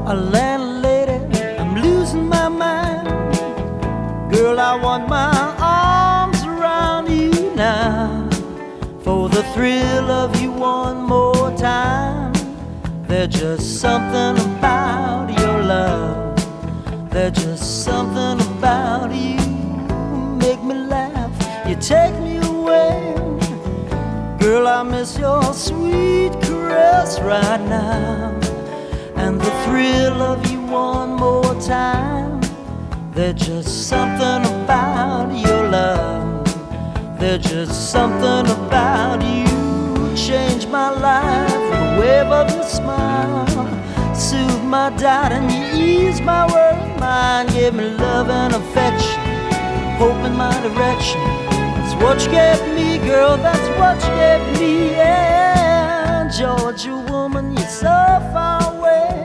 a landlady, I'm losing my mind. Girl, I want my arms around you now, for the thrill of you one more time. There's just something about your love, there's just something about you. Make me laugh, you take me away. Girl, I miss your sweet caress right now, and the thrill of you one more time. There's just something about your love, there's just something about you. Change my life with a wave of your smile, soothe my doubt and you ease my worried mind. Give me love and affection, hope in my direction. That's what you gave me, girl, that's what you gave me. Yeah, Georgia woman, you're so far